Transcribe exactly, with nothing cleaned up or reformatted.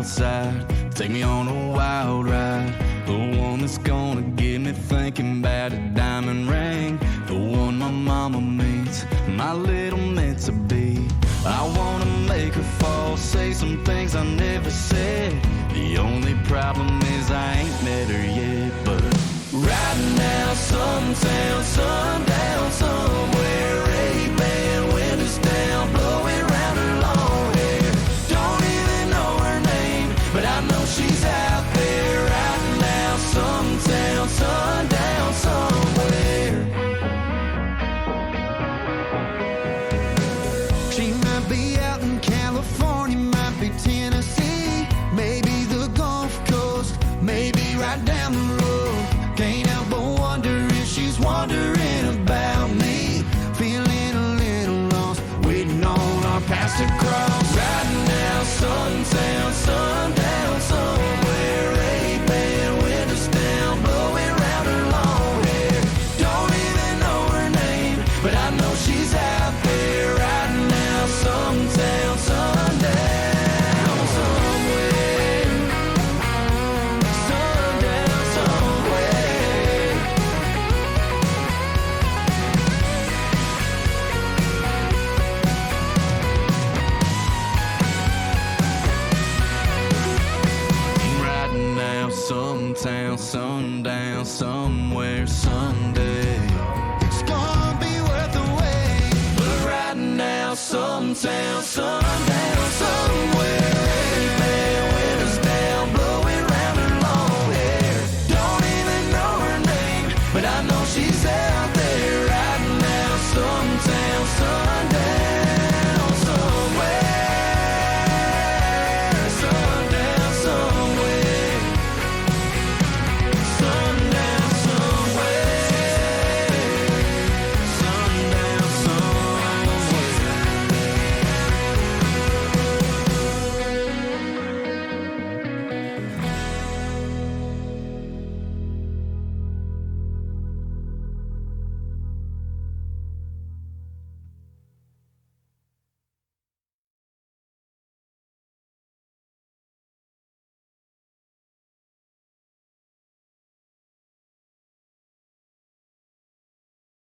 outside. Take me on a wild ride. The one that's gonna get me thinking about a diamond ring. The one my mama meets, my little meant to be. I wanna make her fall, say some things I never said. The only problem is I ain't met her yet. But riding down some town, sundown somewhere, eight-man windows down, blowing round her long hair. Don't even know her name, but I know she's out there. Riding down some town, sundown somewhere. She might be out in California, might be Tennessee, maybe the Gulf Coast, maybe right down the road. Can't help but wonder if she's wondering about me. Feeling a little lost, waiting on our paths to cross. Riding down sundown, sundown somewhere, eight-man windows down, blowing round her long hair. Don't even know her name, but I know she's out there. Riding down sundown, sundown somewhere, sundown somewhere. Riding down some town, sundown somewhere someday. It's gonna be worth the wait. But riding down some town, some